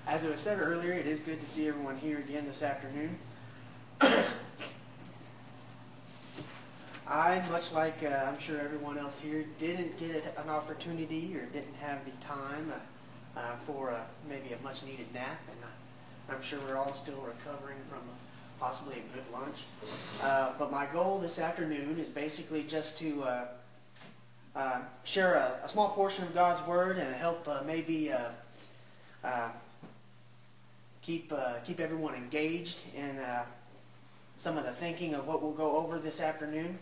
As it was said earlier, it is good to see everyone here again this afternoon. I, much like I'm sure everyone else here, didn't get an opportunity or didn't have the time for maybe a much-needed nap, and I'm sure we're all still recovering from possibly a good lunch. But my goal this afternoon is basically just to share a small portion of God's Word and help maybe keep everyone engaged in some of the thinking of what we'll go over this afternoon.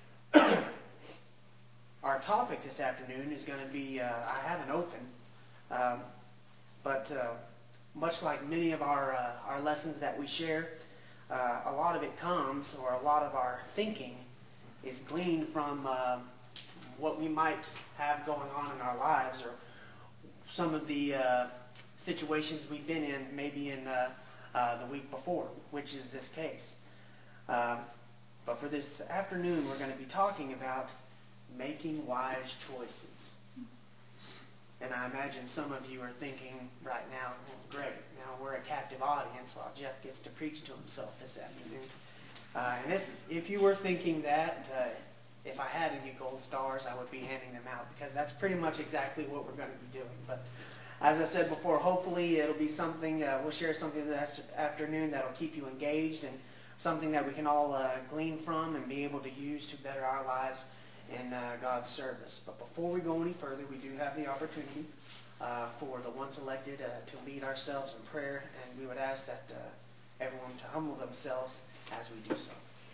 Our topic this afternoon is going to be, I haven't opened, but much like many of our lessons that we share, a lot of it comes, or a lot of our thinking is gleaned from what we might have going on in our lives, or some of the situations we've been in, maybe in the week before, which is this case. But for this afternoon, we're going to be talking about making wise choices. And I imagine some of you are thinking right now, well, great, now we're a captive audience while Jeff gets to preach to himself this afternoon. And if you were thinking that, if I had any gold stars, I would be handing them out, because that's pretty much exactly what we're going to be doing. But as I said before, hopefully it'll be something, we'll share something this afternoon that'll keep you engaged, and something that we can all glean from and be able to use to better our lives in God's service. But before we go any further, we do have the opportunity for the once elected to lead ourselves in prayer, and we would ask that everyone to humble themselves as we do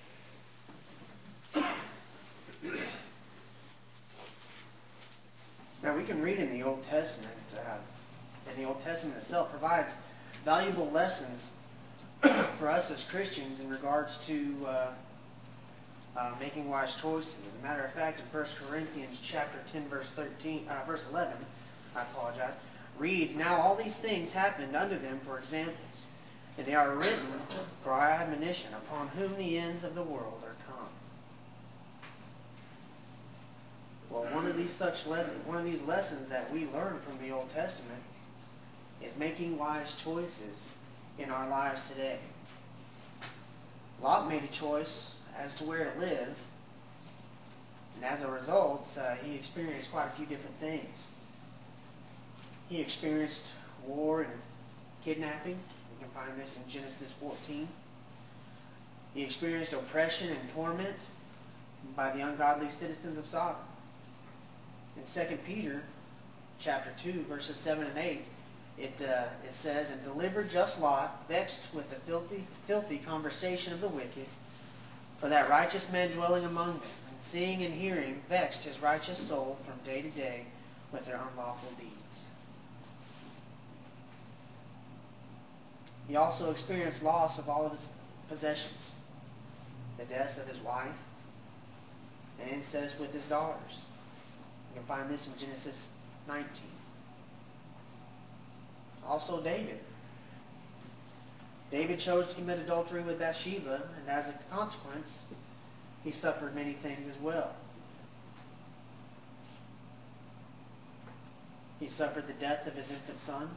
so. Now, we can read in the Old Testament, and the Old Testament itself provides valuable lessons for us as Christians in regards to making wise choices. As a matter of fact, in 1 Corinthians chapter 10, verse 11, reads, "Now all these things happened unto them for examples, and they are written for our admonition, upon whom the ends of the world are come." Well, one of these lessons that we learn from the Old Testament is making wise choices in our lives today. Lot made a choice as to where to live, and as a result, he experienced quite a few different things. He experienced war and kidnapping. You can find this in Genesis 14. He experienced oppression and torment by the ungodly citizens of Sodom. In 2 Peter chapter 2, verses 7 and 8, it says, "And delivered just Lot, vexed with the filthy conversation of the wicked, for that righteous man dwelling among them, and seeing and hearing, vexed his righteous soul from day to day with their unlawful deeds." He also experienced loss of all of his possessions, the death of his wife, and incest with his daughters. You can find this in Genesis 19. Also David. David chose to commit adultery with Bathsheba, and as a consequence, he suffered many things as well. He suffered the death of his infant son,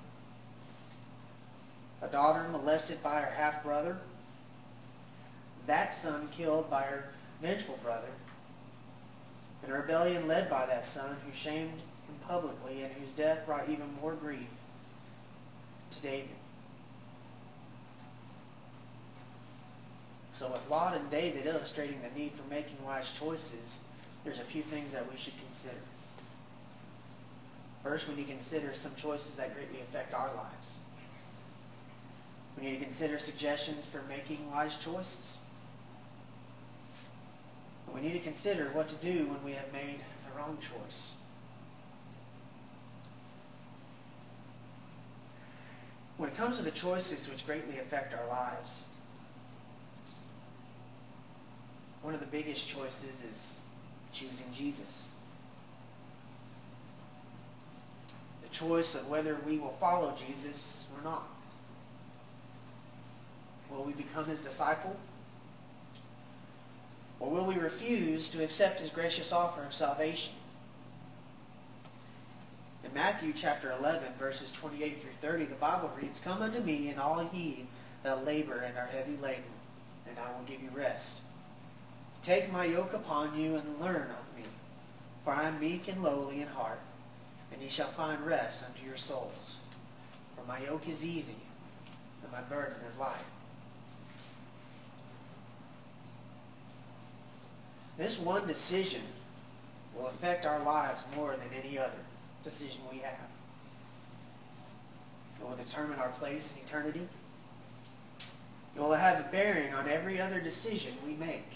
a daughter molested by her half-brother, that son killed by her vengeful brother, and a rebellion led by that son who shamed him publicly and whose death brought even more grief to David. So with Lot and David illustrating the need for making wise choices, there's a few things that we should consider. First, we need to consider some choices that greatly affect our lives. We need to consider suggestions for making wise choices. We need to consider what to do when we have made the wrong choice. When it comes to the choices which greatly affect our lives, one of the biggest choices is choosing Jesus. The choice of whether we will follow Jesus or not. Will we become his disciple? Or will we refuse to accept his gracious offer of salvation? In Matthew chapter 11, verses 28 through 30, the Bible reads, "Come unto me, and all ye that labor and are heavy laden, and I will give you rest. Take my yoke upon you, and learn of me, for I am meek and lowly in heart, and ye shall find rest unto your souls. For my yoke is easy, and my burden is light." This one decision will affect our lives more than any other decision we have. It will determine our place in eternity. It will have a bearing on every other decision we make.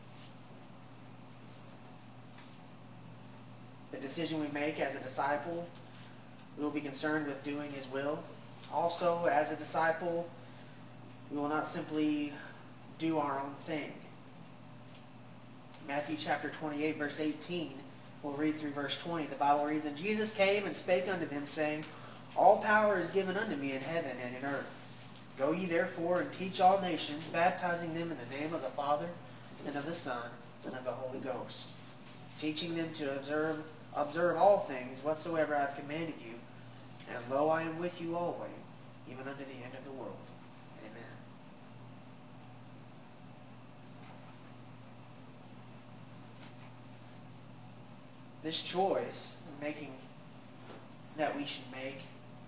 The decision we make as a disciple, we will be concerned with doing His will. Also, as a disciple, we will not simply do our own thing. Matthew chapter 28, verse 18, we'll read through verse 20. The Bible reads, "And Jesus came and spake unto them, saying, All power is given unto me in heaven and in earth. Go ye therefore and teach all nations, baptizing them in the name of the Father, and of the Son, and of the Holy Ghost, teaching them to observe all things whatsoever I have commanded you. And lo, I am with you always, even unto the end of the world." Amen. This choice that we should make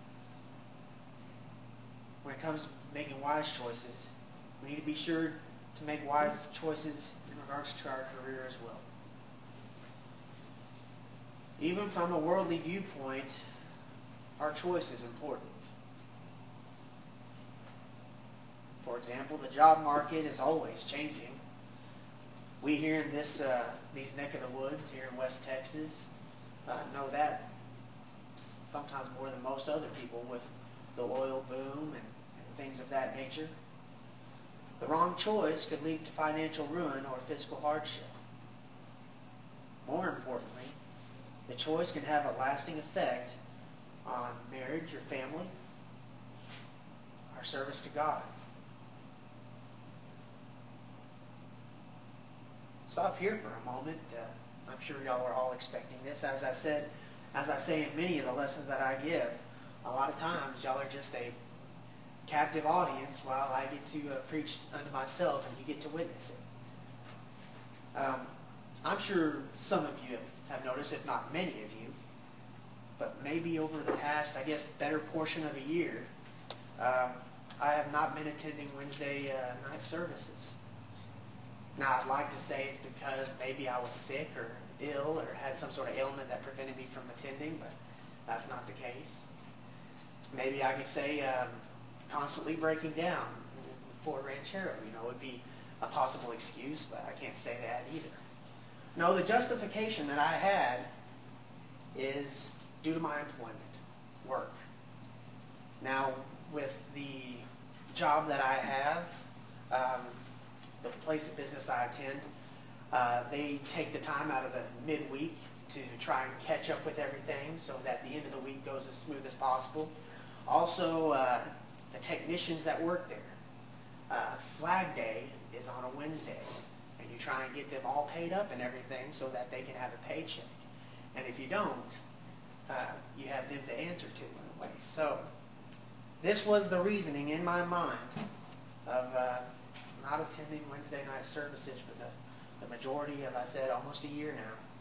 when it comes to making wise choices, we need to be sure to make wise choices in regards to our career as well. Even from a worldly viewpoint, our choice is important. For example, the job market is always changing. We here in these neck of the woods here in West Texas know that sometimes more than most other people with the oil boom and things of that nature. The wrong choice could lead to financial ruin or physical hardship. More importantly, the choice can have a lasting effect on marriage or family, our service to God. Stop here for a moment. I'm sure y'all are all expecting this. As I say in many of the lessons that I give, a lot of times y'all are just a captive audience while I get to preach unto myself and you get to witness it. I'm sure some of you have noticed, if not many of you, but maybe over the past, better portion of a year, I have not been attending Wednesday night services. Now, I'd like to say it's because maybe I was sick or ill or had some sort of ailment that prevented me from attending, but that's not the case. Maybe I could say constantly breaking down for Ranchero, would be a possible excuse, but I can't say that either. No, the justification that I had is due to my employment, work. Now, with the job that I have, the place of business I attend, they take the time out of the midweek to try and catch up with everything so that the end of the week goes as smooth as possible. Also, the technicians that work there, Flag Day is on a Wednesday, and you try and get them all paid up and everything so that they can have a paycheck. And if you don't, you have them to answer to in a way. So, this was the reasoning in my mind of not attending Wednesday night services for the majority of, almost a year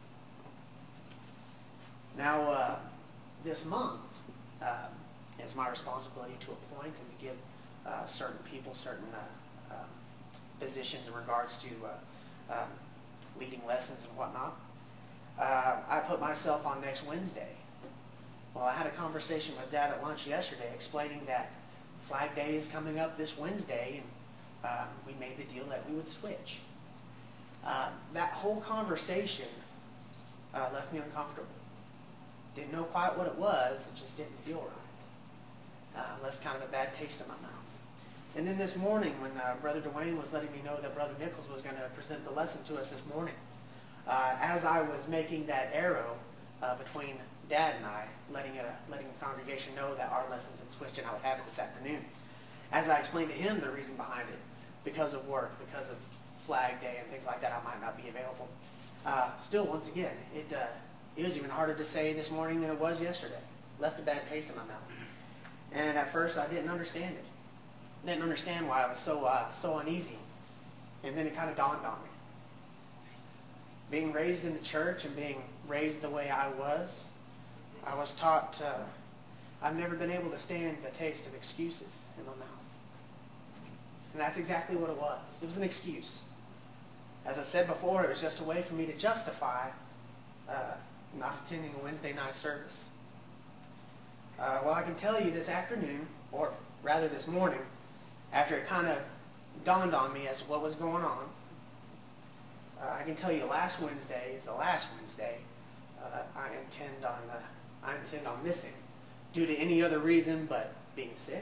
now. Now, this month, it's my responsibility to appoint and to give certain people certain positions in regards to leading lessons and whatnot. I put myself on next Wednesday. Well, I had a conversation with Dad at lunch yesterday explaining that Flag Day is coming up this Wednesday, and we made the deal that we would switch. That whole conversation left me uncomfortable. Didn't know quite what it was. It just didn't feel right. Left kind of a bad taste in my mouth. And then this morning, when Brother Dwayne was letting me know that Brother Nichols was going to present the lesson to us this morning, as I was making that arrow between Dad and I, letting the congregation know that our lessons had switched and I would have it this afternoon, as I explained to him the reason behind it, because of work, because of Flag Day and things like that, I might not be available. Still, once again, it was even harder to say this morning than it was yesterday. left a bad taste in my mouth. And at first I didn't understand it. Didn't understand why I was so uneasy. And then it kind of dawned on me. Being raised in the church and being raised the way I was taught I've never been able to stand the taste of excuses in my mouth. And that's exactly what it was. It was an excuse. As I said before, it was just a way for me to justify not attending a Wednesday night service. Well, I can tell you this afternoon, or rather this morning, after it kind of dawned on me as to what was going on, I can tell you last Wednesday is the last Wednesday I intend on missing, due to any other reason but being sick,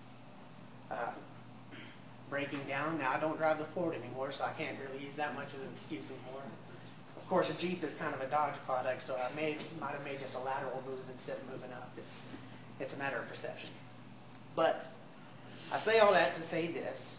breaking down. Now, I don't drive the Ford anymore, so I can't really use that much as an excuse anymore. Of course, a Jeep is kind of a Dodge product, so I might have made just a lateral move instead of moving up. It's a matter of perception. But I say all that to say this.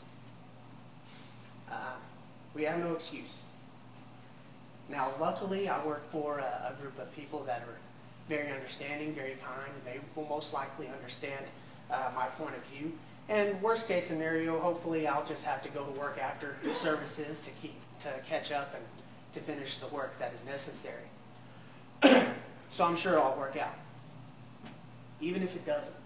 We have no excuse. Now, luckily, I work for a group of people that are very understanding, very kind, and they will most likely understand my point of view. And worst case scenario, hopefully I'll just have to go to work after services to catch up and to finish the work that is necessary. So I'm sure it'll all work out. Even if it doesn't.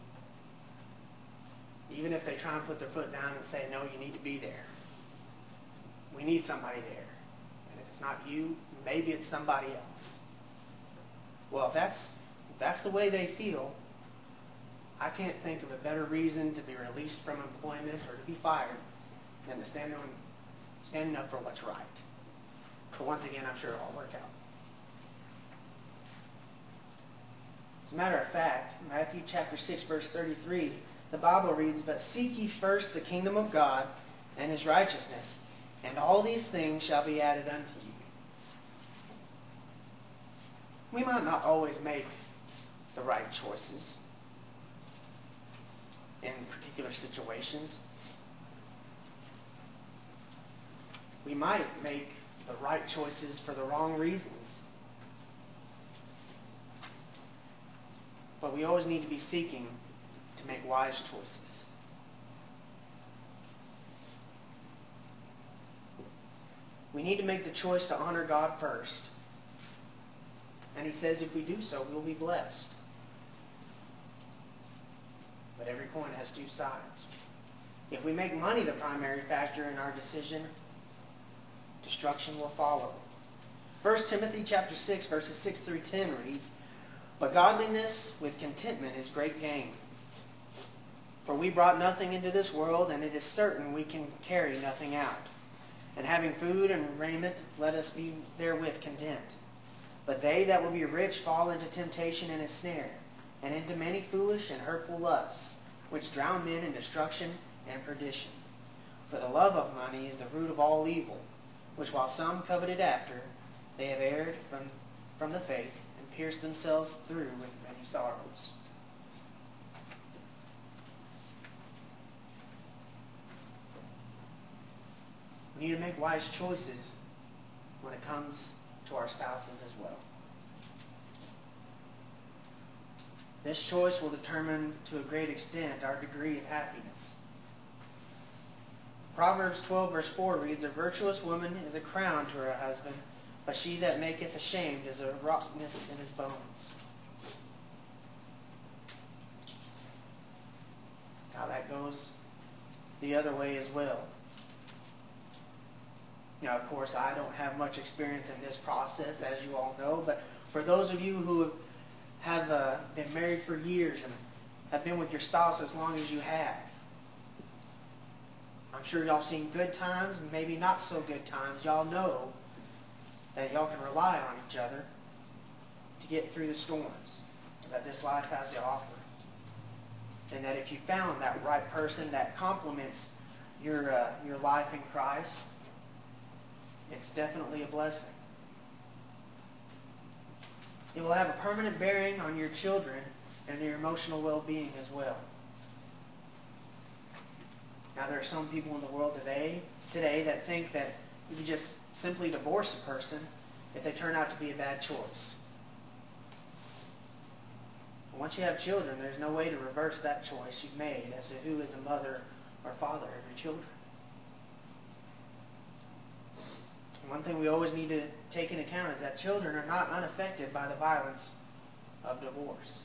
Even if they try and put their foot down and say, no, you need to be there. We need somebody there. And if it's not you, maybe it's somebody else. Well, if that's the way they feel, I can't think of a better reason to be released from employment or to be fired than to stand up for what's right. But once again, I'm sure it'll all work out. As a matter of fact, Matthew chapter 6, verse 33, the Bible reads, "But seek ye first the kingdom of God and his righteousness, and all these things shall be added unto you." We might not always make the right choices in particular situations. We might make the right choices for the wrong reasons. But we always need to be seeking to make wise choices. We need to make the choice to honor God first. And he says if we do so, we'll be blessed. But every coin has two sides. If we make money the primary factor in our decision, destruction will follow. 1 Timothy chapter 6, verses 6 through 10 reads, "But godliness with contentment is great gain. For we brought nothing into this world, and it is certain we can carry nothing out. And having food and raiment, let us be therewith content. But they that will be rich fall into temptation and a snare, and into many foolish and hurtful lusts, which drown men in destruction and perdition. For the love of money is the root of all evil, which while some coveted after, they have erred from the faith, and pierced themselves through with many sorrows." We need to make wise choices when it comes to our spouses as well. This choice will determine to a great extent our degree of happiness. Proverbs 12 verse 4 reads, "A virtuous woman is a crown to her husband, but she that maketh ashamed is a rottenness in his bones." Now that goes the other way as well. Now, of course, I don't have much experience in this process, as you all know, but for those of you who have been married for years and have been with your spouse as long as you have, I'm sure y'all seen good times and maybe not so good times. Y'all know that y'all can rely on each other to get through the storms that this life has to offer. And that if you found that right person that complements your life in Christ, it's definitely a blessing. It will have a permanent bearing on your children and your emotional well-being as well. Now, there are some people in the world today that think that you can just simply divorce a person if they turn out to be a bad choice. Once you have children, there's no way to reverse that choice you've made as to who is the mother or father of your children. One thing we always need to take into account is that children are not unaffected by the violence of divorce.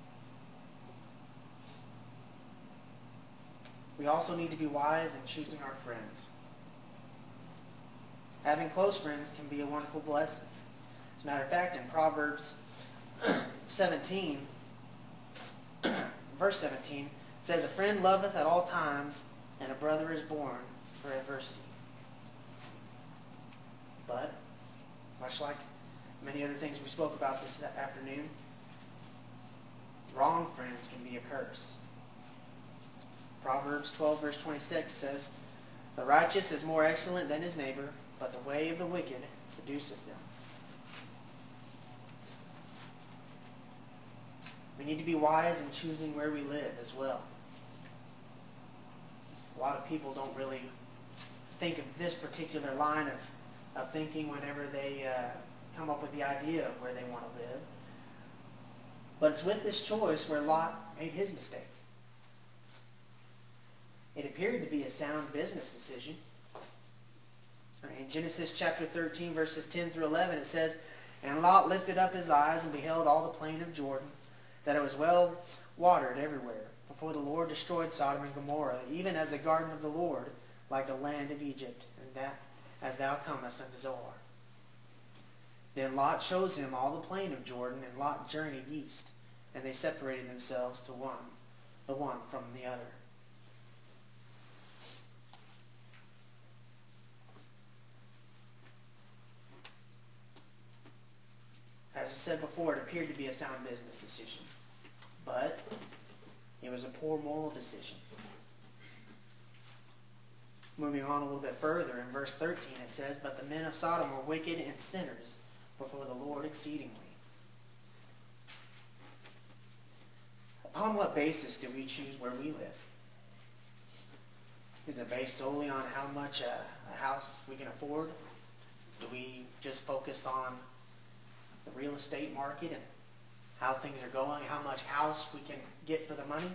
We also need to be wise in choosing our friends. Having close friends can be a wonderful blessing. As a matter of fact, in Proverbs 17, verse 17, it says, "A friend loveth at all times, and a brother is born for adversity." But, much like many other things we spoke about this afternoon, wrong friends can be a curse. Proverbs 12, verse 26 says, "The righteous is more excellent than his neighbor, but the way of the wicked seduceth them." We need to be wise in choosing where we live as well. A lot of people don't really think of this particular line of thinking whenever they come up with the idea of where they want to live. But it's with this choice where Lot made his mistake. It appeared to be a sound business decision. In Genesis chapter 13, verses 10 through 11, it says, "And Lot lifted up his eyes and beheld all the plain of Jordan, that it was well watered everywhere, before the Lord destroyed Sodom and Gomorrah, even as the garden of the Lord, like the land of Egypt, and that as thou comest unto Zoar. Then Lot shows him all the plain of Jordan, and Lot journeyed east, and they separated themselves the one from the other." As I said before, it appeared to be a sound business decision, but it was a poor moral decision. Moving on a little bit further, in verse 13 it says, "But the men of Sodom were wicked and sinners before the Lord exceedingly." Upon what basis do we choose where we live? Is it based solely on how much a house we can afford? Do we just focus on the real estate market and how things are going, how much house we can get for the money?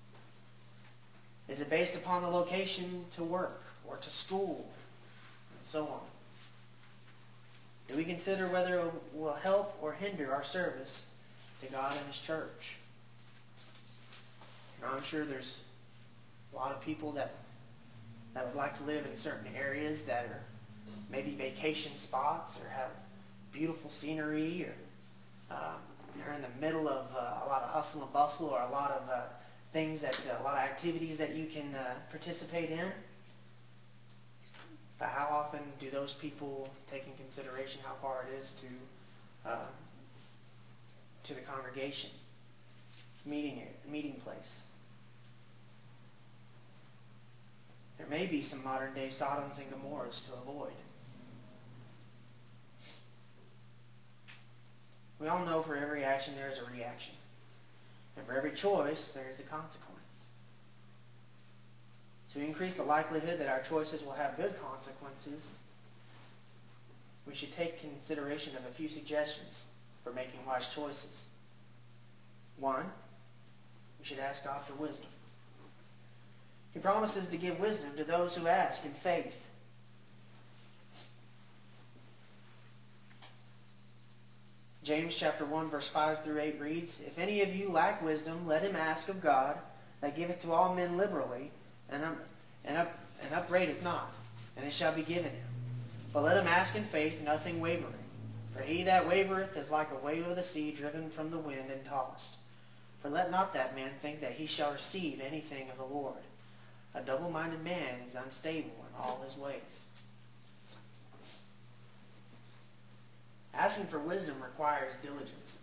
Is it based upon the location to work or to school, and so on? Do we consider whether it will help or hinder our service to God and His church? Now, I'm sure there's a lot of people that would like to live in certain areas that are maybe vacation spots or have beautiful scenery, or you're in the middle of a lot of hustle and bustle, or a lot of a lot of activities that you can participate in. But how often do those people take in consideration how far it is to the congregation, meeting place? There may be some modern day Sodoms and Gomorrahs to avoid. We all know for every action there is a reaction. And for every choice there is a consequence. To increase the likelihood that our choices will have good consequences, we should take consideration of a few suggestions for making wise choices. 1, we should ask God for wisdom. He promises to give wisdom to those who ask in faith. James chapter 1, verse 5 through 8 reads, "If any of you lack wisdom, let him ask of God, that giveth to all men liberally, and upbraideth not, and it shall be given him. But let him ask in faith, nothing wavering. For he that wavereth is like a wave of the sea, driven from the wind and tossed. For let not that man think that he shall receive anything of the Lord. A double-minded man is unstable in all his ways." Asking for wisdom requires diligence.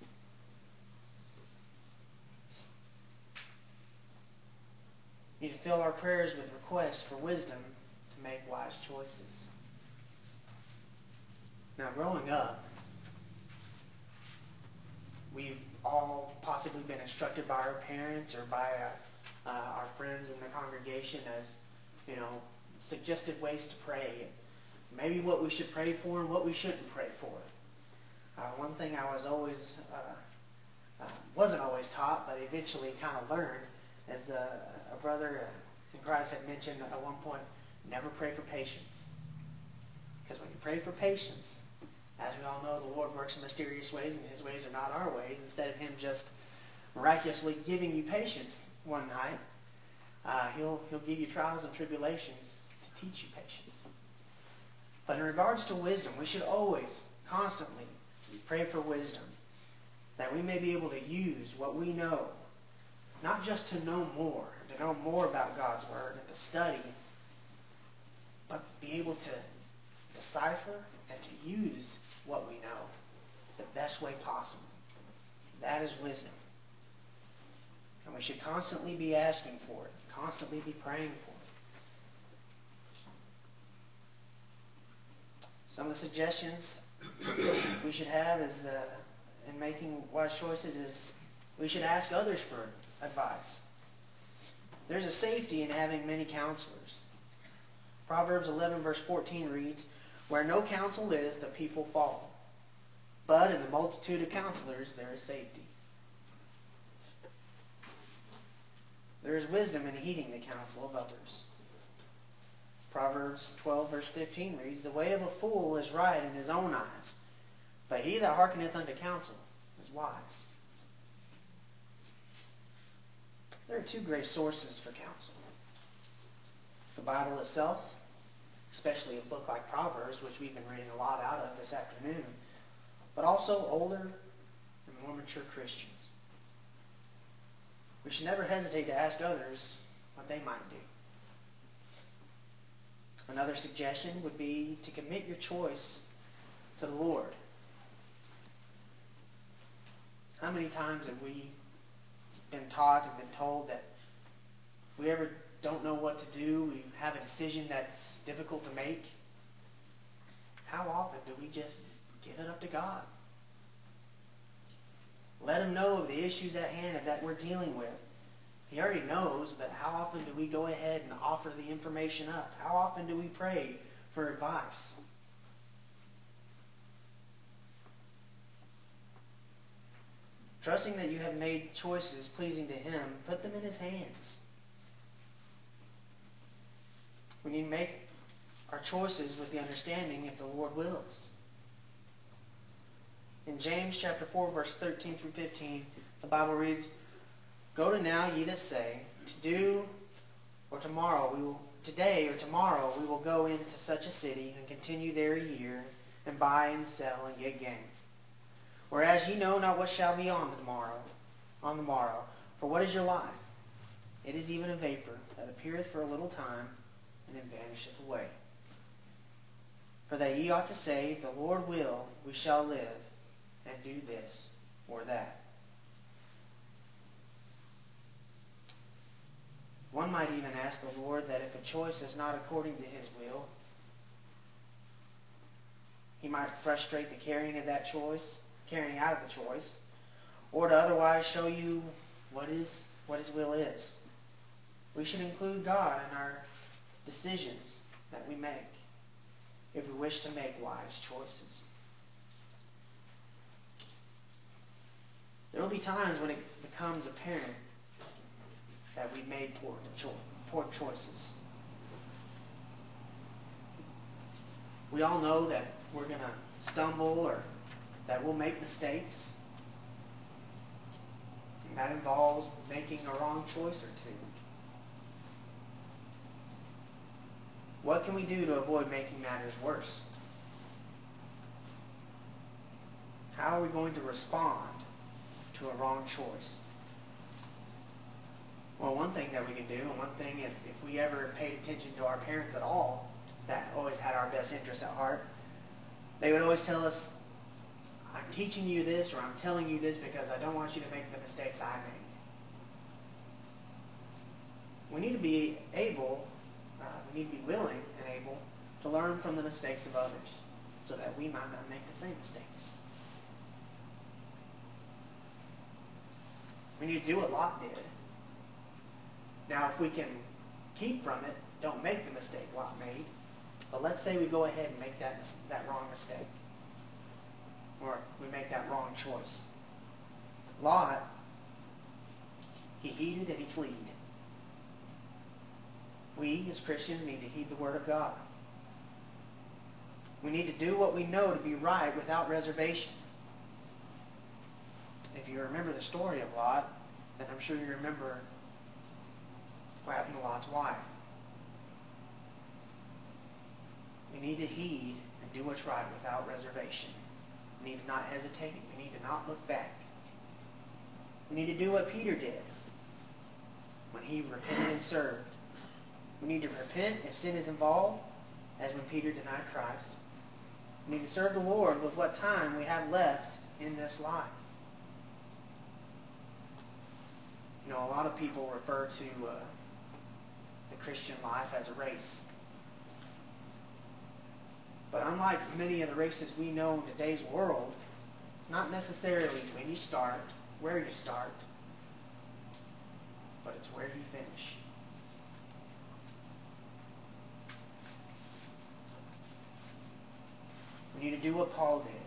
We need to fill our prayers with requests for wisdom to make wise choices. Now, growing up, we've all possibly been instructed by our parents or by our friends in the congregation as, suggested ways to pray. Maybe what we should pray for and what we shouldn't pray for. One thing I was always wasn't always taught, but eventually kind of learned, as a brother in Christ had mentioned at one point, never pray for patience. Because when you pray for patience, as we all know, the Lord works in mysterious ways, and His ways are not our ways. Instead of Him just miraculously giving you patience one night, He'll give you trials and tribulations to teach you patience. But in regards to wisdom, we should always, constantly, pray for wisdom, that we may be able to use what we know, not just to know more about God's Word and to study, but be able to decipher and to use what we know the best way possible. That is wisdom. And we should constantly be asking for it, constantly be praying for it. Some of the suggestions we should have is in making wise choices is we should ask others for advice. There's a safety in having many counselors. Proverbs 11 verse 14 reads, "Where no counsel is, the people fall. But in the multitude of counselors, there is safety." There is wisdom in heeding the counsel of others. Proverbs 12 verse 15 reads, "The way of a fool is right in his own eyes, but he that hearkeneth unto counsel is wise." There are two great sources for counsel. The Bible itself, especially a book like Proverbs, which we've been reading a lot out of this afternoon, but also older and more mature Christians. We should never hesitate to ask others what they might do. Another suggestion would be to commit your choice to the Lord. How many times have we been taught and been told that if we ever don't know what to do, we have a decision that's difficult to make? How often do we just give it up to God? Let Him know of the issues at hand that we're dealing with. He already knows, but how often do we go ahead and offer the information up? How often do we pray for advice? Trusting that you have made choices pleasing to Him, put them in His hands. We need to make our choices with the understanding if the Lord wills. In James chapter 4, verse 13 through 15, the Bible reads, "Go to now, ye that say, today or tomorrow we will go into such a city and continue there a year, and buy and sell and get gain. Whereas ye know not what shall be on the morrow. For what is your life? It is even a vapor that appeareth for a little time, and then vanisheth away. For that ye ought to say, if the Lord will, we shall live, and do this or that." One might even ask the Lord that if a choice is not according to His will, He might frustrate the carrying out of the choice, or to otherwise show you what His will is. We should include God in our decisions that we make if we wish to make wise choices. There will be times when it becomes apparent that we've made poor choices. We all know that we're going to stumble or that we'll make mistakes. And that involves making a wrong choice or two. What can we do to avoid making matters worse? How are we going to respond to a wrong choice? Well, one thing that we can do, and one thing if we ever paid attention to our parents at all, that always had our best interests at heart, they would always tell us, "I'm teaching you this," or "I'm telling you this because I don't want you to make the mistakes I made." We need to be willing and able to learn from the mistakes of others so that we might not make the same mistakes. We need to do what Lot did. Now, if we can keep from it, don't make the mistake Lot made. But let's say we go ahead and make that wrong mistake. Or we make that wrong choice. Lot He heeded and he fled. We, as Christians, need to heed the Word of God. We need to do what we know to be right without reservation. If you remember the story of Lot, then I'm sure you remember what happened to Lot's wife. We need to heed and do what's right without reservation. We need to not hesitate. We need to not look back. We need to do what Peter did when he repented and served. We need to repent if sin is involved, as when Peter denied Christ. We need to serve the Lord with what time we have left in this life. You know, a lot of people refer to the Christian life as a race. But unlike many of the races we know in today's world, it's not necessarily when you start, where you start, but it's where you finish. We need to do what Paul did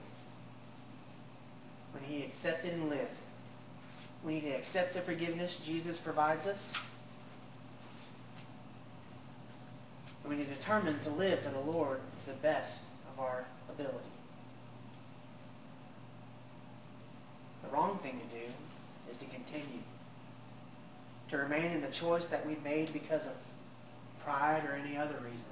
when he accepted and lived. We need to accept the forgiveness Jesus provides us. And we need to determine to live for the Lord to the best of our ability. The wrong thing to do is to continue to remain in the choice that we've made because of pride or any other reason.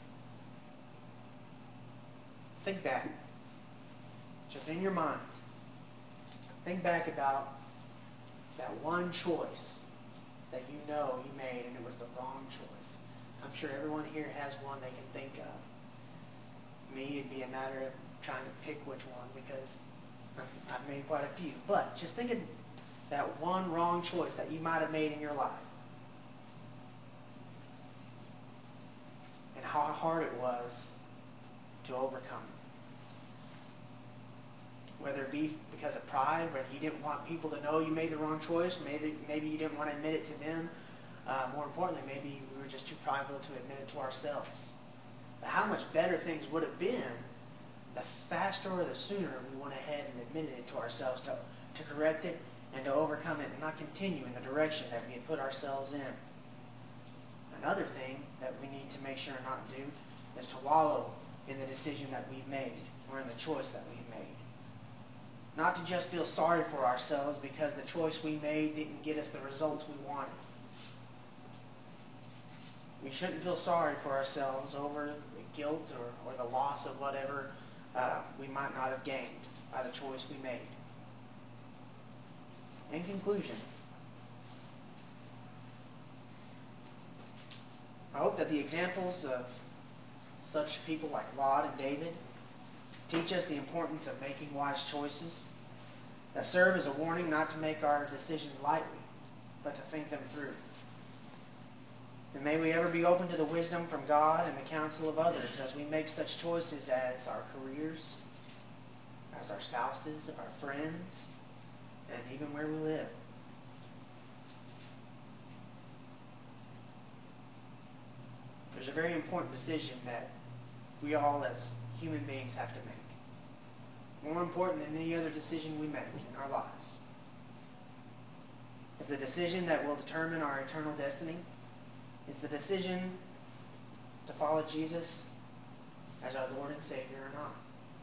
Think back, just in your mind. Think back about that one choice that you know you made and it was the wrong choice. I'm sure everyone here has one they can think of. Me, it'd be a matter of trying to pick which one because I've made quite a few. But just think of that one wrong choice that you might have made in your life. And how hard it was to overcome it. Whether it be because of pride, whether you didn't want people to know you made the wrong choice, maybe you didn't want to admit it to them. More importantly, maybe we were just too prideful to admit it to ourselves. But how much better things would have been the faster or the sooner we went ahead and admitted it to ourselves to correct it and to overcome it and not continue in the direction that we had put ourselves in. Another thing that we need to make sure not to do is to wallow in the decision that we've made or in the choice that we've made. Not to just feel sorry for ourselves because the choice we made didn't get us the results we wanted. We shouldn't feel sorry for ourselves over the guilt or the loss of whatever we might not have gained by the choice we made. In conclusion, I hope that the examples of such people like Lot and David teach us the importance of making wise choices that serve as a warning not to make our decisions lightly, but to think them through. And may we ever be open to the wisdom from God and the counsel of others as we make such choices as our careers, as our spouses, our friends, and even where we live. There's a very important decision that we all as human beings have to make. More important than any other decision we make in our lives. It's the decision that will determine our eternal destiny. It's the decision to follow Jesus as our Lord and Savior or not.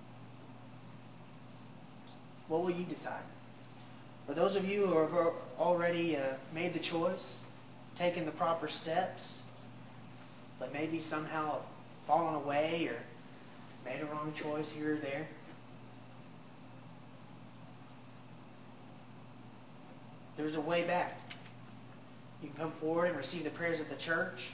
What will you decide? For those of you who have already made the choice, taken the proper steps, but maybe somehow have fallen away or made a wrong choice here or there, there's a way back. You can come forward and receive the prayers of the church.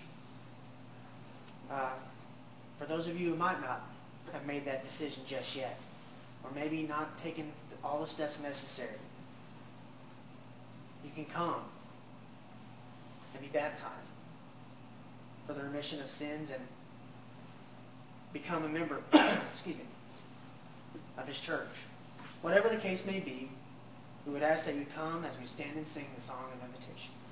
For those of you who might not have made that decision just yet, or maybe not taken all the steps necessary, you can come and be baptized for the remission of sins and become a member excuse me, of His church. Whatever the case may be, we would ask that you come as we stand and sing the song of invitation.